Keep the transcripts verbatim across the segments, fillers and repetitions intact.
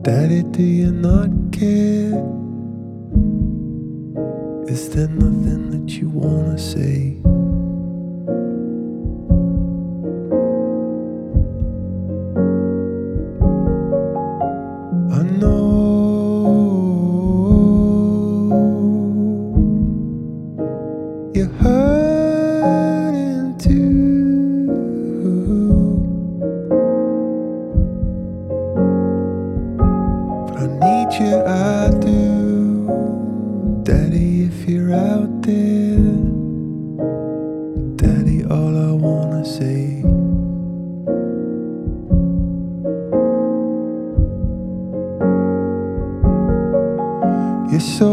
Daddy, do you not care? Is there nothing that you wanna say? I know you're hurting too, but I need you, I do. Daddy, if you're out there, Daddy, all I wanna say. You're so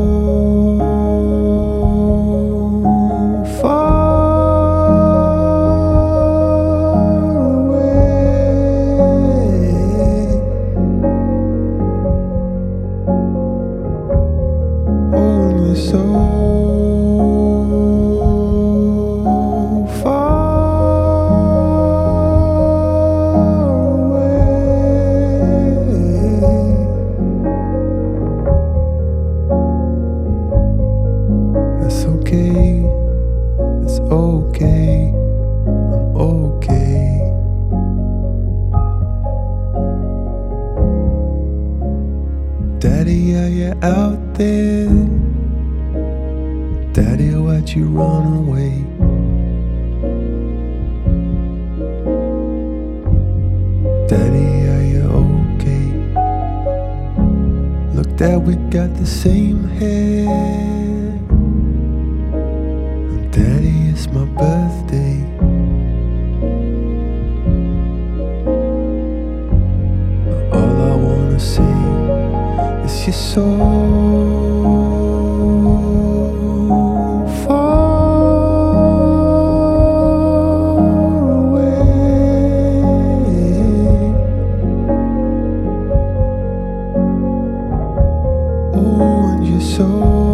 far away. Oh, and you're so It's okay, I'm okay. Daddy, are you out there? Daddy, why'd you run away? Daddy, are you okay? Look, Dad, we got the same hair. Daddy, it's my birthday. But all I wanna say is you're so far away. Oh, and you're so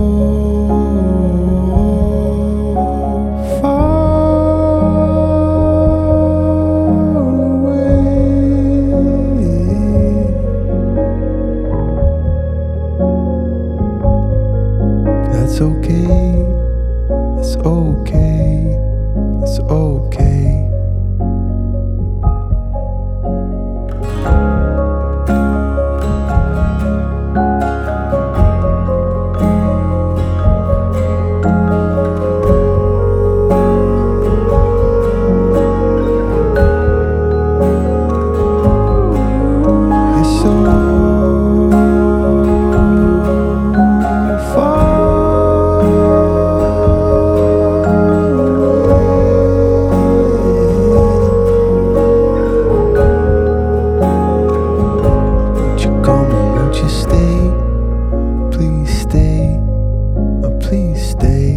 It's okay, it's okay, it's okay. You're so Please stay.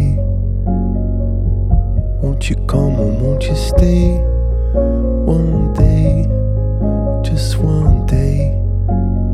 Won't you come and won't you stay? One day, just one day.